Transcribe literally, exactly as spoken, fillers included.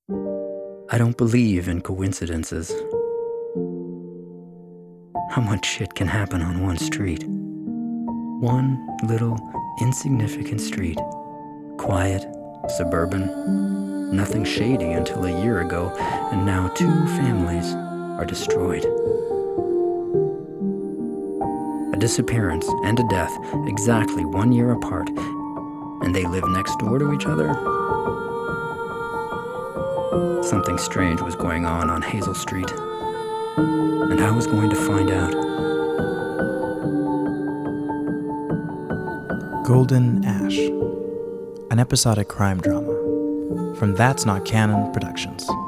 I don't believe in coincidences. How much shit can happen on one street? One little, insignificant street. Quiet, suburban, nothing shady until a year ago, and now two families are destroyed. A disappearance and a death exactly one year apart, and they live next door to each other? Something strange was going on on Hazel Street, and I was going to find out. Golden Ash, an episodic crime drama from That's Not Canon Productions.